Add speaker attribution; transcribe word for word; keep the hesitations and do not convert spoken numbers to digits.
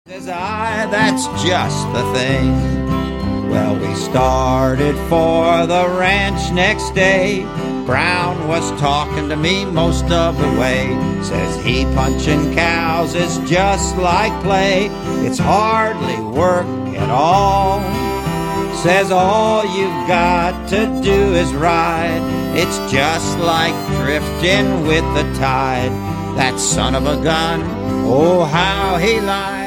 Speaker 1: Says I, that's just the thing. Well, we started for the ranch next day. Brown was talking to me most of the way. Says he punching cows is just like play. It's hardly work at all. Says all you've got to do is ride. It's just like drifting with the tide. That son of a gun, oh how he lied.